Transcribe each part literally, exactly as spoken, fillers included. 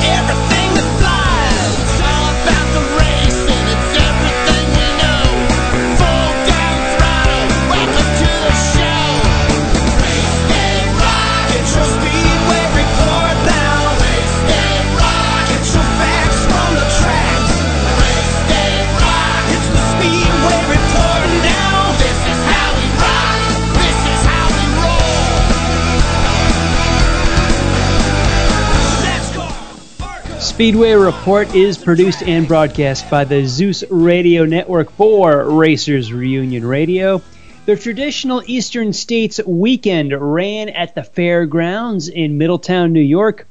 everything that flies. It's all about the race and it's everything we know. Full down throttle, welcome to the show. Race Day Rock, get your Speedway report now. Race Day Rock, get your facts from the tracks. Race Day Rock, it's the Speedway report now. This is how we rock, this is how we roll. Let's go. Speedway Report is produced and broadcast by the Zeus Radio Network for Racers Reunion Radio. The traditional Eastern States weekend ran at the fairgrounds in Middletown, New York.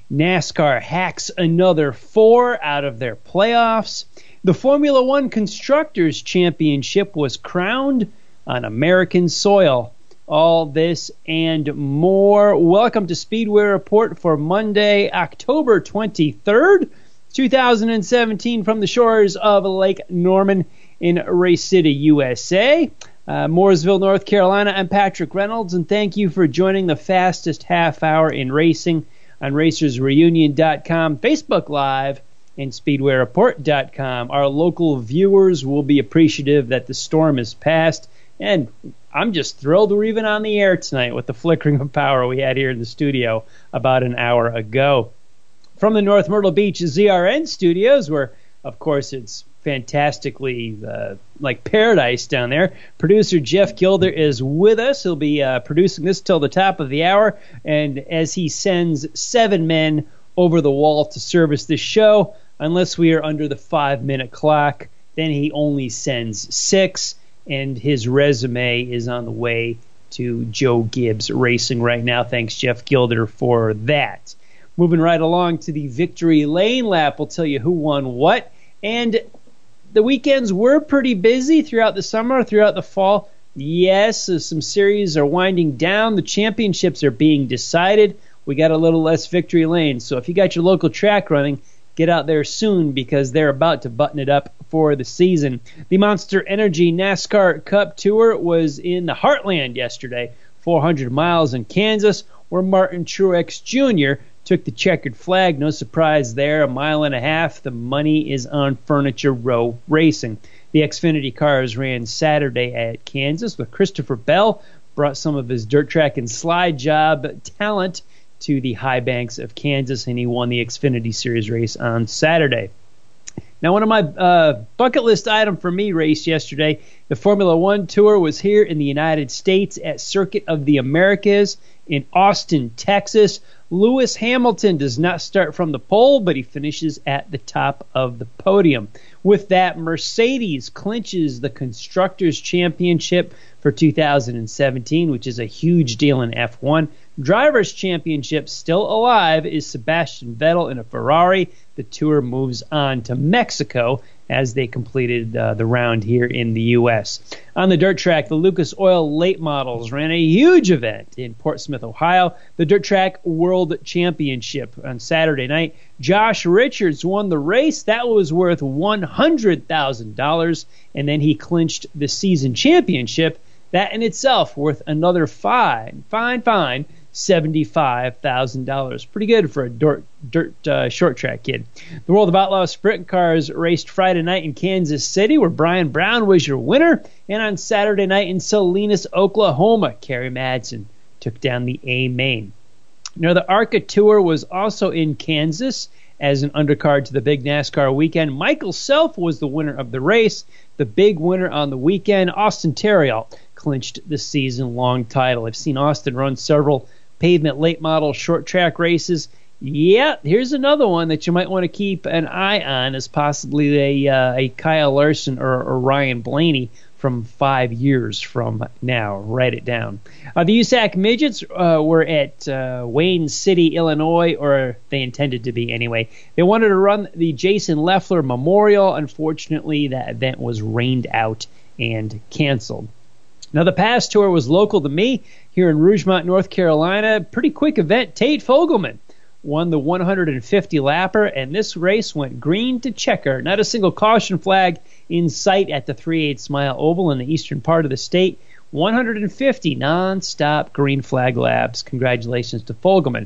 NASCAR hacks another four out of their playoffs. The Formula One Constructors Championship was crowned on American soil. All this and more. Welcome to Speedway Report for Monday, October twenty-third, two thousand seventeen, from the shores of Lake Norman in Race City, U S A. Uh, Mooresville, North Carolina. I'm Patrick Reynolds, and thank you for joining the fastest half hour in racing on racers reunion dot com, Facebook Live, and speedway report dot com. Our local viewers will be appreciative that the storm has passed, and I'm just thrilled we're even on the air tonight with the flickering of power we had here in the studio about an hour ago. From the North Myrtle Beach Z R N studios, where, of course, it's fantastically uh, like paradise down there, producer Jeff Gilder is with us. He'll be uh, producing this till the top of the hour, and as he sends seven men over the wall to service this show, unless we are under the five-minute clock, then he only sends six. And his resume is on the way to Joe Gibbs Racing right now. Thanks, Jeff Gilder, for that. Moving right along to the Victory Lane lap, we'll tell you who won what. And the weekends were pretty busy throughout the summer, throughout the fall. Yes, some series are winding down. The championships are being decided. We got a little less Victory Lane. So if you got your local track running, get out there soon because they're about to button it up for the season. The Monster Energy NASCAR Cup Tour was in the Heartland yesterday, four hundred miles in Kansas, where Martin Truex Junior took the checkered flag. No surprise there, a mile and a half. The money is on Furniture Row Racing. The Xfinity cars ran Saturday at Kansas, with Christopher Bell brought some of his dirt track and slide job talent to the high banks of Kansas, and he won the Xfinity Series race on Saturday. Now, one of my uh, bucket list item for me race yesterday, the Formula One Tour was here in the United States at Circuit of the Americas in Austin, Texas. Lewis Hamilton does not start from the pole, but he finishes at the top of the podium. With that, Mercedes clinches the Constructors' Championship for two thousand seventeen, which is a huge deal in F one. Drivers' Championship still alive is Sebastian Vettel in a Ferrari. The Tour moves on to Mexico as they completed uh, the round here in the U S. On the dirt track, the Lucas Oil Late Models ran a huge event in Portsmouth, Ohio, the Dirt Track World Championship on Saturday night. Josh Richards won the race. That was worth one hundred thousand dollars, and then he clinched the season championship. That in itself worth another fine, fine, fine, seventy-five thousand dollars. Pretty good for a dirt, dirt uh, short track kid. The World of Outlaw Sprint Cars raced Friday night in Kansas City, where Brian Brown was your winner. And on Saturday night in Salinas, Oklahoma, Kerry Madsen took down the A-Main. Now, the ARCA Tour was also in Kansas as an undercard to the big NASCAR weekend. Michael Self was the winner of the race. The big winner on the weekend, Austin Terriot, clinched the season-long title. I've seen Austin run several pavement late model short track races. Yeah, here's another one that you might want to keep an eye on as possibly a, uh, a Kyle Larson or, or Ryan Blaney from five years from now. Write it down. Uh, the U S A C Midgets uh, were at uh, Wayne City, Illinois, or they intended to be anyway. They wanted to run the Jason Leffler Memorial. Unfortunately, that event was rained out and canceled. Now, the Pass Tour was local to me here in Rougemont, North Carolina. Pretty quick event. Tate Fogelman won the one hundred fifty lapper, and this race went green to checker. Not a single caution flag in sight at the three eighths mile oval in the eastern part of the state. one hundred fifty non-stop green flag laps. Congratulations to Fogelman.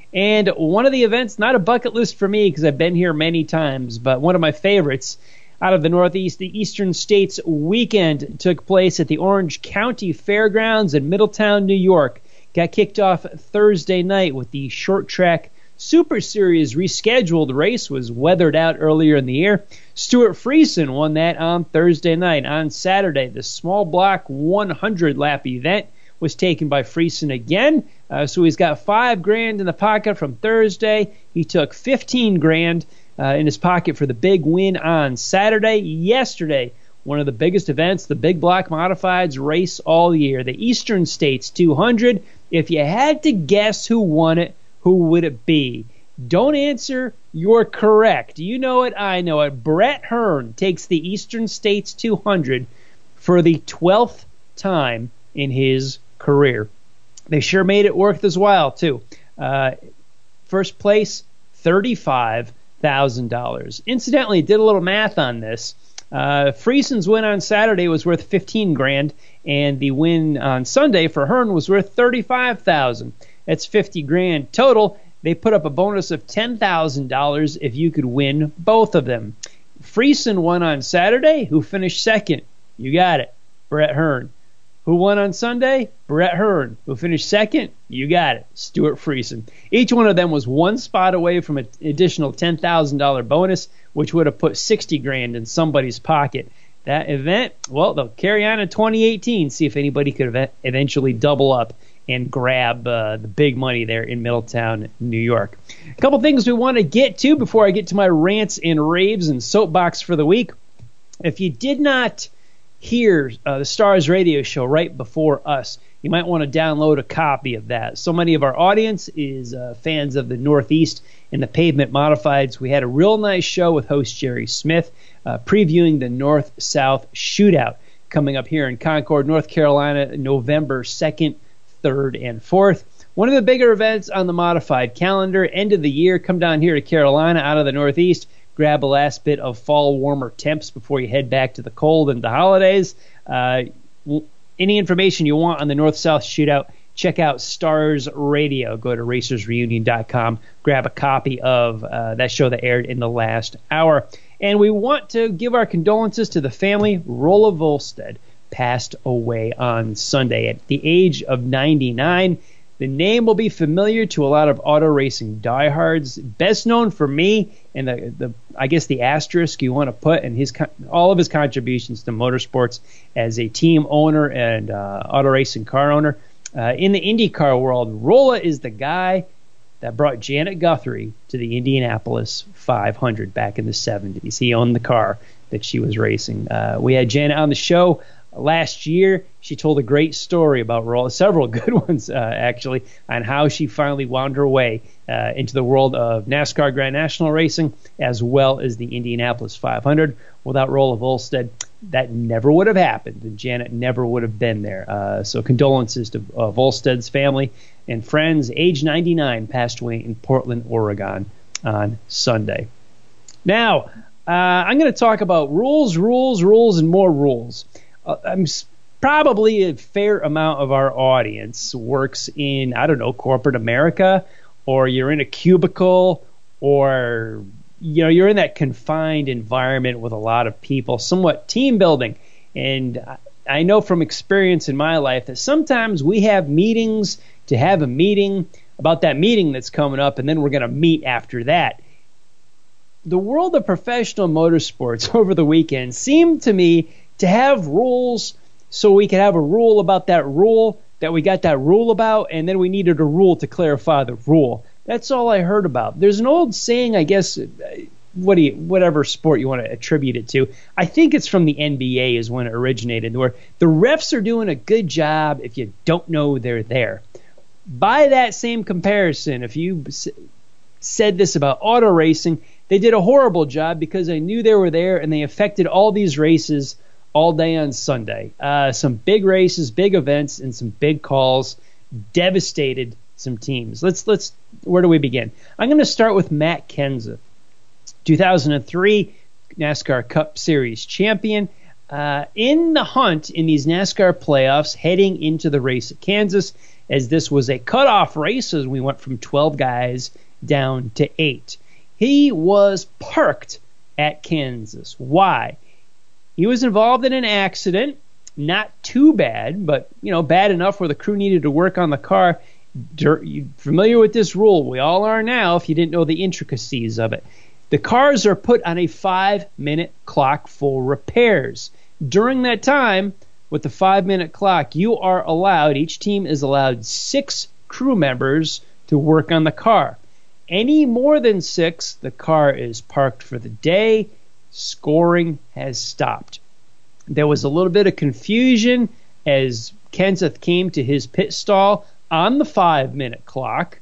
And one of the events, not a bucket list for me because I've been here many times, but one of my favorites out of the Northeast, the Eastern States Weekend took place at the Orange County Fairgrounds in Middletown, New York. Got kicked off Thursday night with the short track Super Series rescheduled race was weathered out earlier in the year. Stuart Friesen won that on Thursday night. On Saturday, the small block one hundred lap event was taken by Friesen again. Uh, so he's got five grand in the pocket from Thursday. He took fifteen grand uh, in his pocket for the big win on Saturday. Yesterday, one of the biggest events, the Big Block Modifieds race all year, the Eastern States two hundred. If you had to guess who won it, who would it be? Don't answer. You're correct. You know it. I know it. Brett Hearn takes the Eastern States two hundred for the twelfth time in his career. They sure made it worth his while, too. Uh, first place, thirty-five thousand dollars. Incidentally, did a little math on this. Uh, Friesen's win on Saturday was worth fifteen grand, and the win on Sunday for Hearn was worth thirty-five thousand. That's fifty grand total. They put up a bonus of ten thousand dollars if you could win both of them. Friesen won on Saturday. Who finished second? You got it. Brett Hearn. Who won on Sunday? Brett Hearn. Who finished second? You got it. Stuart Friesen. Each one of them was one spot away from an additional ten thousand dollars bonus, which would have put sixty grand in somebody's pocket. That event, well, they'll carry on in twenty eighteen, see if anybody could ev- eventually double up and grab uh, the big money there in Middletown, New York. A couple things we want to get to before I get to my rants and raves and soapbox for the week. If you did not hear uh, the Stars radio show right before us, you might want to download a copy of that. So many of our audience is uh, fans of the Northeast and the Pavement Modifieds. We had a real nice show with host Jerry Smith uh, previewing the North-South Shootout coming up here in Concord, North Carolina, November second, third, and fourth. One of the bigger events on the modified calendar, end of the year, come down here to Carolina out of the Northeast, grab a last bit of fall warmer temps before you head back to the cold and the holidays. Uh, any information you want on the North-South Shootout, check out Stars Radio. Go to racers reunion dot com, grab a copy of uh, that show that aired in the last hour. And we want to give our condolences to the family. Rolla Volstead passed away on Sunday at the age of ninety-nine. The name will be familiar to a lot of auto racing diehards. Best known for me, and the, the I guess the asterisk you want to put in his all of his contributions to motorsports as a team owner and uh, auto racing car owner. Uh, in the IndyCar world, Rolla is the guy that brought Janet Guthrie to the Indianapolis five hundred back in the seventies. He owned the car that she was racing. Uh, we had Janet on the show last year. She told a great story about Rolla, several good ones uh, actually, on how she finally wound her way uh, into the world of NASCAR Grand National racing as well as the Indianapolis five hundred. Without Rolla Volstead, that never would have happened, and Janet never would have been there. Uh, so condolences to uh, Volstead's family and friends. Age ninety-nine, passed away in Portland, Oregon on Sunday. Now, uh, I'm going to talk about rules, rules, rules, and more rules. Uh, I'm probably a fair amount of our audience works in, I don't know, corporate America, or you're in a cubicle, or you know, you're in that confined environment with a lot of people, somewhat team building. And I know from experience in my life that sometimes we have meetings to have a meeting about that meeting that's coming up, and then we're going to meet after that. The world of professional motorsports over the weekend seemed to me to have rules so we could have a rule about that rule that we got that rule about, and then we needed a rule to clarify the rule. That's all I heard about. There's an old saying, I guess, what do you, whatever sport you want to attribute it to. I think it's from the N B A is when it originated, where the refs are doing a good job if you don't know they're there. By that same comparison, if you said this about auto racing, they did a horrible job because they knew they were there and they affected all these races all day on Sunday. Uh, some big races, big events, and some big calls devastated some teams. Let's let's. Where do we begin? I'm going to start with Matt Kenseth, two thousand three NASCAR Cup Series champion. uh, in the hunt in these NASCAR playoffs heading into the race at Kansas, as this was a cutoff race as we went from twelve guys down to eight. He was parked at Kansas. Why? He was involved in an accident, not too bad, but you know, bad enough where the crew needed to work on the car. You're familiar with this rule? We all are now if you didn't know the intricacies of it. The cars are put on a five-minute clock for repairs. During that time, with the five-minute clock, you are allowed, each team is allowed six crew members to work on the car. Any more than six, the car is parked for the day. Scoring has stopped. There was a little bit of confusion as Kenseth came to his pit stall on the five-minute clock.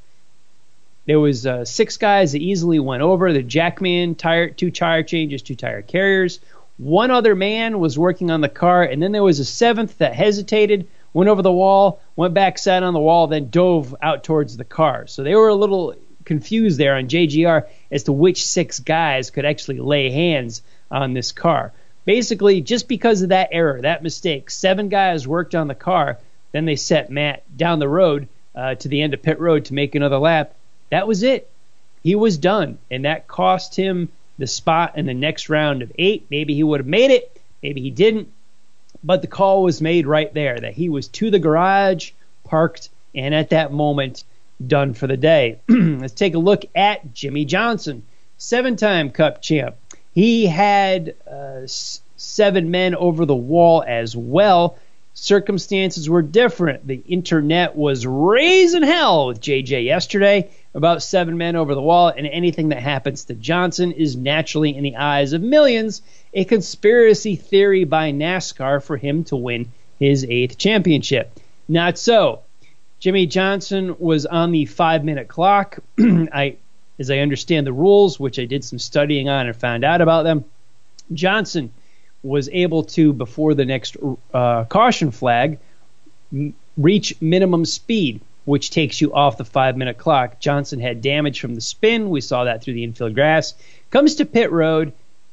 There was uh, six guys that easily went over. The jackman, tire, two tire changes, two tire carriers. One other man was working on the car, and then there was a seventh that hesitated, went over the wall, went back, sat on the wall, then dove out towards the car. So they were a little confused there on J G R as to which six guys could actually lay hands on this car. Basically, just because of that error, that mistake, seven guys worked on the car. Then they set Matt down the road uh, to the end of pit road to make another lap. That was it. He was done, and that cost him the spot in the next round of eight. Maybe he would have made it. Maybe he didn't. But the call was made right there that he was to the garage, parked, and at that moment, done for the day. Let's take a look at Jimmie Johnson, seven-time Cup champ. He had uh, s- seven men over the wall as well. Circumstances were different. The internet was raising hell with J J yesterday about seven men over the wall, and anything that happens to Johnson is naturally, in the eyes of millions, a conspiracy theory by NASCAR for him to win his eighth championship. Not so. Jimmie Johnson was on the five-minute clock. I, as I understand the rules, which I did some studying on and found out about them, Johnson was able to, before the next uh, caution flag, m- reach minimum speed, which takes you off the five-minute clock. Johnson had damage from the spin. We saw that through the infield grass. Comes to pit road.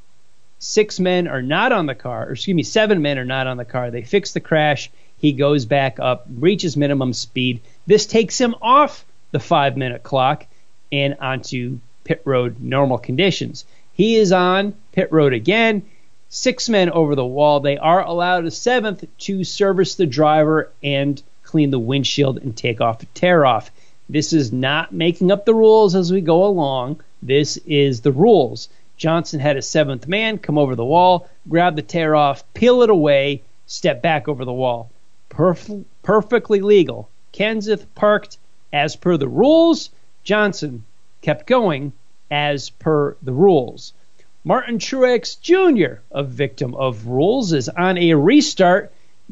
Six men are not on the car, or excuse me, seven men are not on the car. They fix the crash. He goes back up, reaches minimum speed. This takes him off the five-minute clock and onto pit road normal conditions. He is on pit road again. Six men over the wall. They are allowed a seventh to service the driver and clean the windshield and take off a tear off. This is not making up the rules as we go along. This is the rules. Johnson had a seventh man come over the wall, grab the tear off, peel it away, step back over the wall. Perf- perfectly legal. Kenseth parked as per the rules. Johnson kept going as per the rules. Martin Truex Junior, a victim of rules, is on a restart.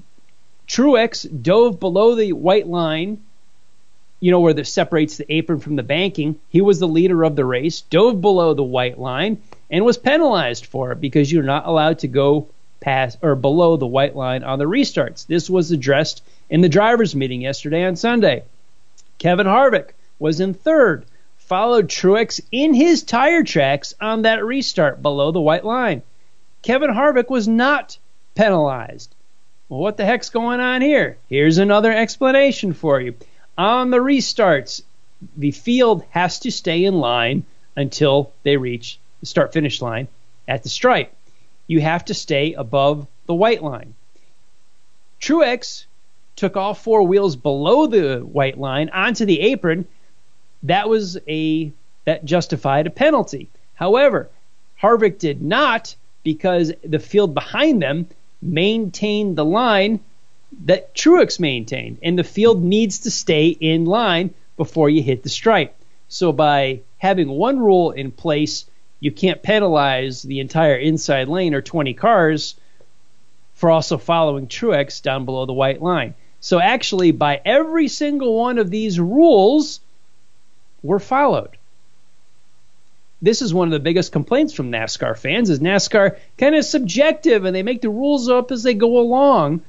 Truex dove below the white line, you know, where that separates the apron from the banking. He was the leader of the race, dove below the white line, and was penalized for it because you're not allowed to go past or below the white line on the restarts. This was addressed in the drivers' meeting yesterday on Sunday. Kevin Harvick was in third, followed Truex in his tire tracks on that restart below the white line. Kevin Harvick was not penalized. Well, what the heck's going on here? Here's another explanation for you. On the restarts, the field has to stay in line until they reach the start-finish line at the stripe. You have to stay above the white line. Truex took all four wheels below the white line onto the apron. That was a that justified a penalty. However, Harvick did not, because the field behind them maintained the line that Truex maintained, and the field needs to stay in line before you hit the stripe. So by having one rule in place, you can't penalize the entire inside lane or twenty cars for also following Truex down below the white line. So actually, by every single one of these rules were followed. This is one of the biggest complaints from NASCAR fans, is NASCAR kind of subjective and they make the rules up as they go along.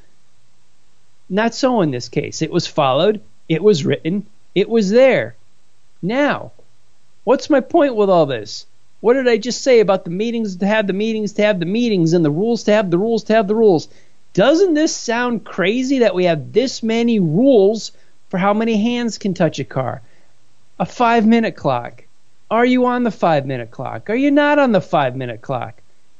Not so in this case. It was followed. It was written. It was there. Now, what's my point with all this? What did I just say about the meetings to have the meetings to have the meetings and the rules to have the rules to have the rules? Doesn't this sound crazy that we have this many rules for how many hands can touch a car? A five-minute clock. Are you on the five-minute clock? Are you not on the five-minute clock?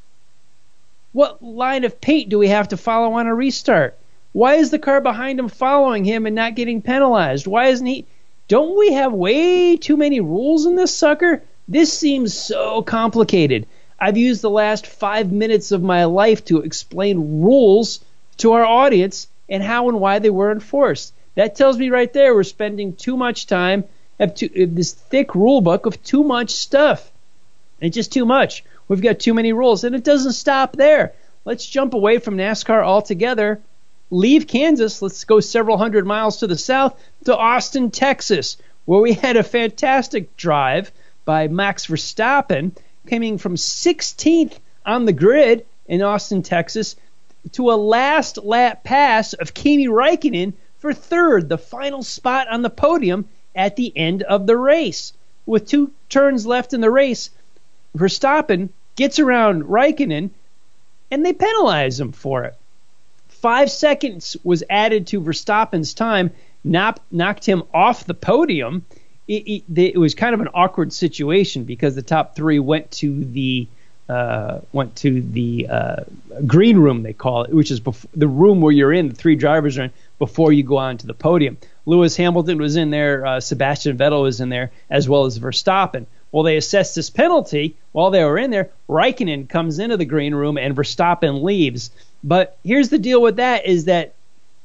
What line of paint do we have to follow on a restart? Why is the car behind him following him and not getting penalized? Why isn't he? Don't we have way too many rules in this sucker? This seems so complicated. I've used the last five minutes of my life to explain rules to our audience and how and why they were enforced. That tells me right there we're spending too much time have too, this thick rule book of too much stuff. It's just too much. We've got too many rules, and it doesn't stop there. Let's jump away from NASCAR altogether. Leave Kansas. Let's go several hundred miles to the south to Austin, Texas, where we had a fantastic drive by Max Verstappen, coming from sixteenth on the grid in Austin, Texas, to a last lap pass of Kimi Räikkönen for third, the final spot on the podium at the end of the race. With two turns left in the race, Verstappen gets around Räikkönen, and they penalize him for it. Five seconds was added to Verstappen's time, knocked, knocked him off the podium. It, it, it was kind of an awkward situation because the top three went to the uh, went to the uh, green room, they call it, which is bef- the room where you're in, the three drivers are in, before you go on to the podium. Lewis Hamilton was in there, uh, Sebastian Vettel was in there, as well as Verstappen. Well, they assessed this penalty while they were in there. Räikkönen comes into the green room and Verstappen leaves. But here's the deal with that is that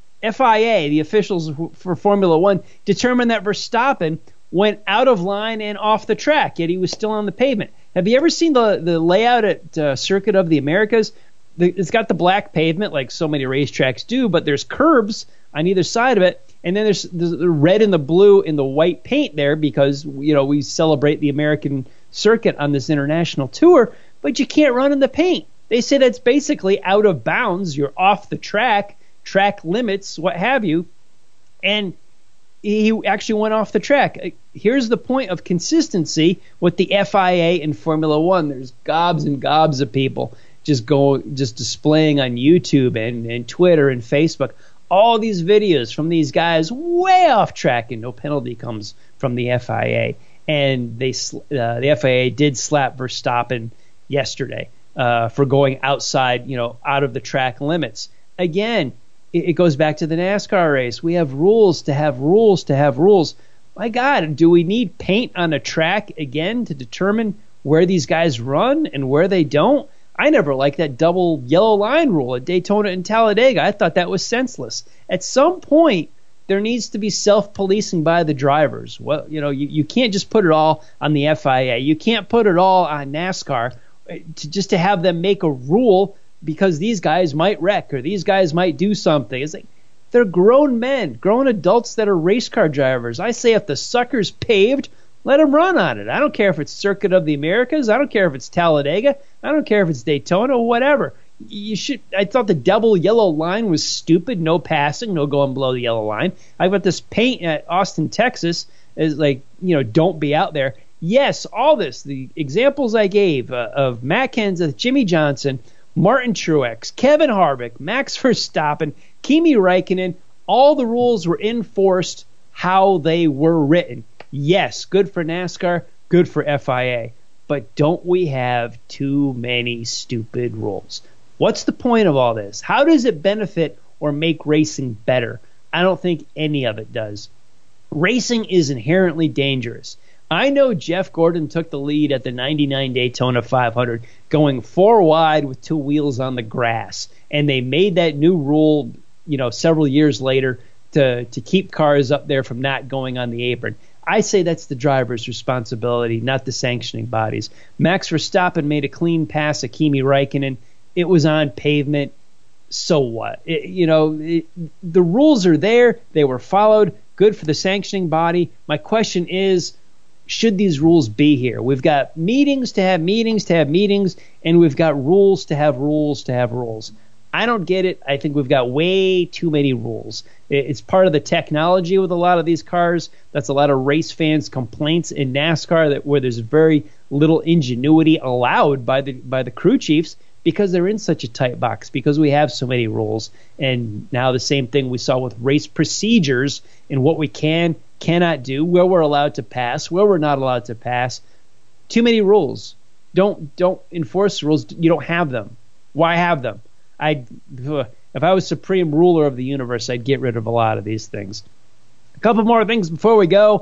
F I A, the officials for Formula One, determined that Verstappen went out of line and off the track, yet he was still on the pavement. Have you ever seen the, the layout at uh, Circuit of the Americas? The, it's got the black pavement like so many racetracks do, but there's curbs on either side of it, and then there's, there's the red and the blue and the white paint there because, you know, we celebrate the American circuit on this international tour, but you can't run in the paint. They say that's basically out of bounds. You're off the track, track limits, what have you, and he actually went off the track. Here's the point of consistency with the F I A and Formula One. There's gobs and gobs of people just go, just displaying on YouTube and, and Twitter and Facebook all these videos from these guys way off track, and no penalty comes from the F I A. And they, uh, the F I A did slap Verstappen yesterday uh, for going outside, you know, out of the track limits. Again, it goes back to the NASCAR race. We have rules to have rules to have rules. My God, do we need paint on a track again to determine where these guys run and where they don't? I never liked that double yellow line rule at Daytona and Talladega. I thought that was senseless. At some point, there needs to be self-policing by the drivers. Well, you know, you, you can't just put it all on the F I A. You can't put it all on NASCAR to, just to have them make a rule because these guys might wreck or these guys might do something. It's like they're grown men, grown adults that are race car drivers. I say if the sucker's paved, let them run on it. I don't care if it's Circuit of the Americas. I don't care if it's Talladega. I don't care if it's Daytona or whatever. You should. I thought the double yellow line was stupid. No passing, no going below the yellow line. I got this paint at Austin, Texas is like, you know, don't be out there. Yes, all this, the examples I gave uh, of Matt Kenseth, Jimmy Johnson, Martin Truex, Kevin Harvick, Max Verstappen, Kimi Räikkönen, all the rules were enforced how they were written. Yes, good for NASCAR, good for F I A. But don't we have too many stupid rules? What's the point of all this? How does it benefit or make racing better? I don't think any of it does. Racing is inherently dangerous. I know Jeff Gordon took the lead at the ninety-nine Daytona five hundred, going four wide with two wheels on the grass. And they made that new rule, you know, several years later to, to keep cars up there from not going on the apron. I say that's the driver's responsibility, not the sanctioning bodies. Max Verstappen made a clean pass at Kimi Räikkönen. It was on pavement. So what? It, you know, it, the rules are there. They were followed. Good for the sanctioning body. My question is, should these rules be here? We've got meetings to have meetings to have meetings, and we've got rules to have rules to have rules. I don't get it. I think we've got way too many rules. It's part of the technology with a lot of these cars. That's a lot of race fans' complaints in NASCAR, that where there's very little ingenuity allowed by the by the crew chiefs, because they're in such a tight box, because we have so many rules. And now the same thing we saw with race procedures and what we can, cannot do, where we're allowed to pass, where we're not allowed to pass. Too many rules. Don't don't enforce rules. You don't have them. Why have them? I if I was supreme ruler of the universe, I'd get rid of a lot of these things. A couple more things before we go.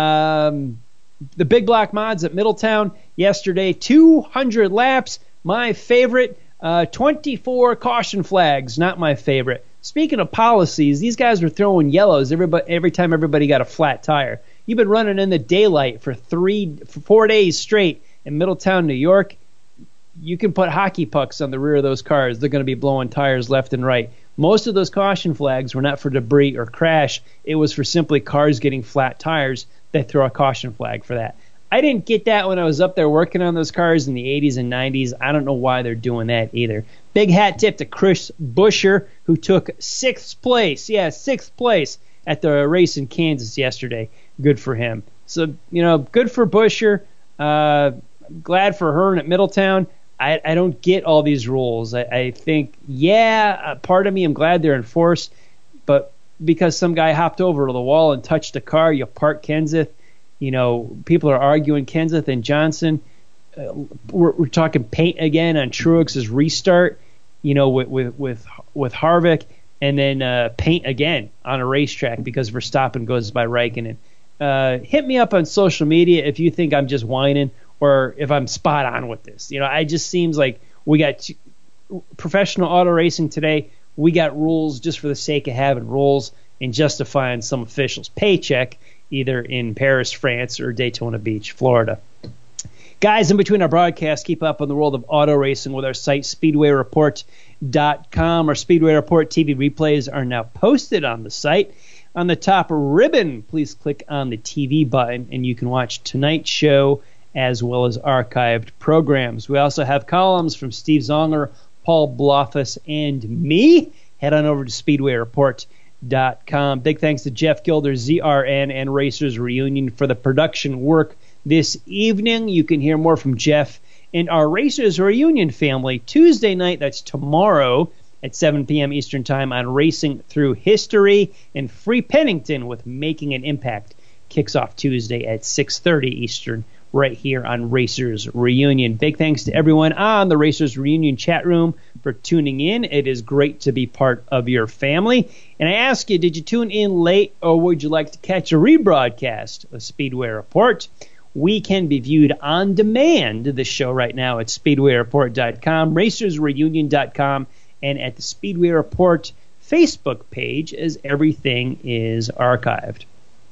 Um, the Big Block Mods at Middletown yesterday, two hundred laps. My favorite, uh, twenty-four caution flags. Not my favorite. Speaking of policies, these guys were throwing yellows everybody, every time everybody got a flat tire. You've been running in the daylight for three, for four days straight in Middletown, New York. You can put hockey pucks on the rear of those cars. They're going to be blowing tires left and right. Most of those caution flags were not for debris or crash. It was for simply cars getting flat tires. They throw a caution flag for that. I didn't get that when I was up there working on those cars in the eighties and nineties. I don't know why they're doing that either. Big hat tip to Chris Buescher, who took sixth place. Yeah, sixth place at the race in Kansas yesterday. Good for him. So, you know, good for Buescher. Uh, glad for Hearn at Middletown. I, I don't get all these rules. I, I think, yeah, part of me, I'm glad they're enforced, but because some guy hopped over to the wall and touched a car, you park Kenseth. You know, people are arguing Kenseth and Johnson. Uh, we're, we're talking paint again on Truex's restart, you know, with with with, with Harvick, and then uh, paint again on a racetrack because Verstappen goes by Raikkonen. Uh, hit me up on social media if you think I'm just whining, or if I'm spot on with this. You know, it just seems like we got t- professional auto racing today. We got rules just for the sake of having rules and justifying some official's paycheck, either in Paris, France, or Daytona Beach, Florida. Guys, in between our broadcasts, keep up on the world of auto racing with our site, speedway report dot com. Our Speedway Report T V replays are now posted on the site. On the top ribbon, please click on the T V button, and you can watch tonight's show as well as archived programs. We also have columns from Steve Zonger, Paul Blofus, and me. Head on over to speedway report dot com. Big thanks to Jeff Gilder, Z R N, and Racers Reunion for the production work this evening. You can hear more from Jeff and our Racers Reunion family Tuesday night, that's tomorrow, at seven p.m. Eastern Time on Racing Through History. And Free Pennington with Making an Impact kicks off Tuesday at six thirty Eastern, right here on Racers Reunion. Big thanks to everyone on the Racers Reunion chat room for tuning in. It is great to be part of your family. And I ask you, did you tune in late, or would you like to catch a rebroadcast of Speedway Report? We can be viewed on demand, the show right now, at speedway report dot com, racers reunion dot com, and at the Speedway Report Facebook page, as everything is archived.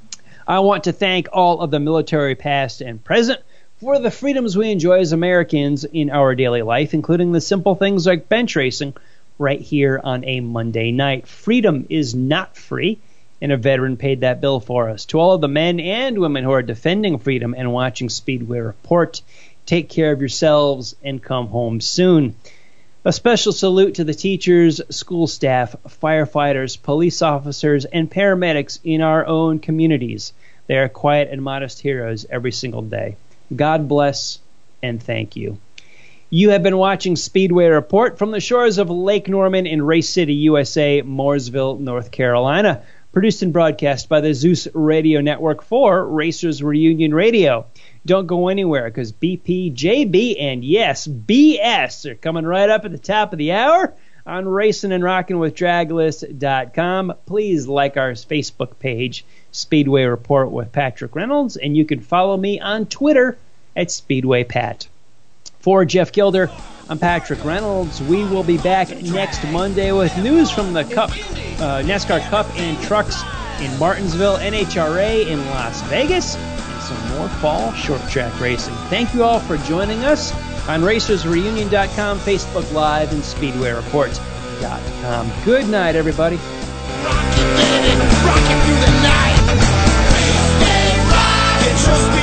I want to thank all of the military past and present for the freedoms we enjoy as Americans in our daily life, including the simple things like bench racing right here on a Monday night. Freedom is not free, and a veteran paid that bill for us. To all of the men and women who are defending freedom and watching Speedway Report, take care of yourselves and come home soon. A special salute to the teachers, school staff, firefighters, police officers, and paramedics in our own communities. They are quiet and modest heroes every single day. God bless and thank you. You have been watching Speedway Report from the shores of Lake Norman in Race City, U S A, Mooresville, North Carolina. Produced and broadcast by the Zeus Radio Network for Racers Reunion Radio. Don't go anywhere, because B P, J B, and yes, B S are coming right up at the top of the hour on Racing and Rockin' with Draglist dot com. Please like our Facebook page, Speedway Report with Patrick Reynolds, and you can follow me on Twitter at SpeedwayPat. For Jeff Gilder, I'm Patrick Reynolds. We will be back next Monday with news from the Cup, uh, NASCAR Cup and Trucks in Martinsville, N H R A in Las Vegas, and some more fall short track racing. Thank you all for joining us on racers reunion dot com, Facebook Live, and speedway report dot com. Good night, everybody. Rock it, baby, rock it through the night. Race day ride. It's your